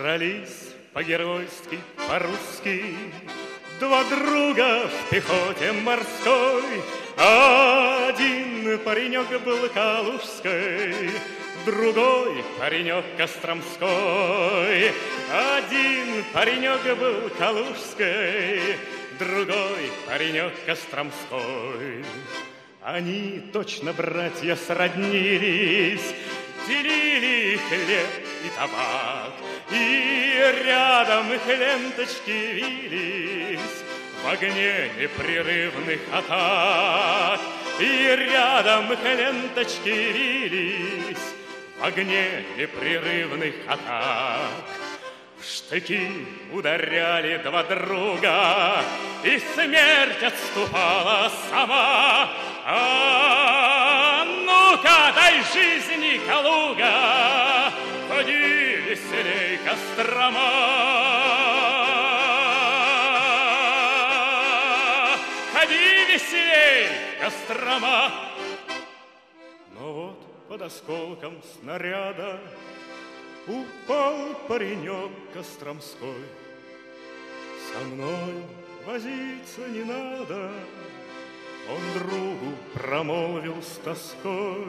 Дрались по-геройски, по-русски два друга в пехоте морской. Один паренек был калужской, другой паренек костромской. Один паренек был калужской, другой паренек костромской. Они точно братья сроднились, делили хлеб и табак, и рядом их ленточки вились в огне непрерывных атак. И рядом их ленточки вились в огне непрерывных атак. В штыки ударяли два друга, и смерть отступала сама. А ну-ка, дай жизни, Калуга, ходи веселей, Кострома. Ходи веселей, Кострома. Но вот под осколком снаряда упал паренек костромской. Со мной возиться не надо, он другу промолвил с тоской.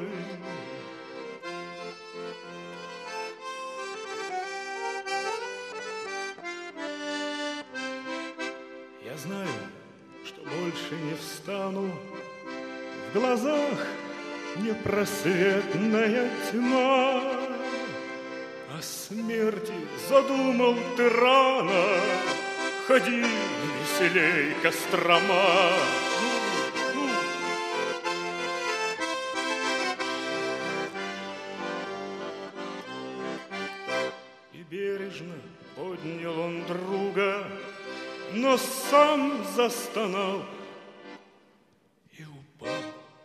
Я знаю, что больше не встану, в глазах непросветная тьма. О смерти задумал ты рано, ходи веселей, Кострома. И бережно поднял он друга, но сам застонал и упал.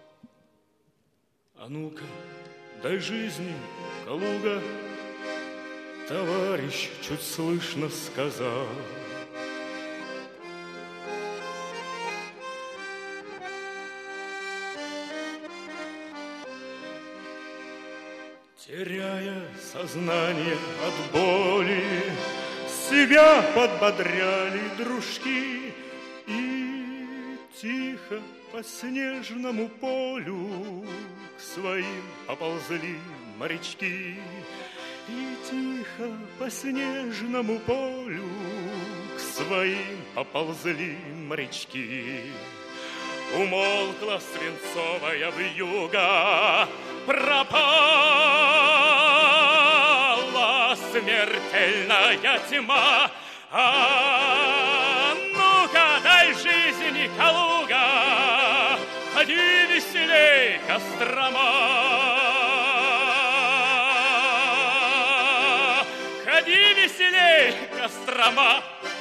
А ну-ка, дай жизни, Калуга, товарищ чуть слышно сказал. Теряя сознание от боли, себя подбодряли дружки, и тихо по снежному полю к своим поползли морячки. И тихо по снежному полю к своим поползли морячки. Умолкла свинцовая вьюга, пропала смертельная тьма. А ну-ка, дай жизни, Калуга, ходи веселей, Кострома. Ходи веселей, Кострома.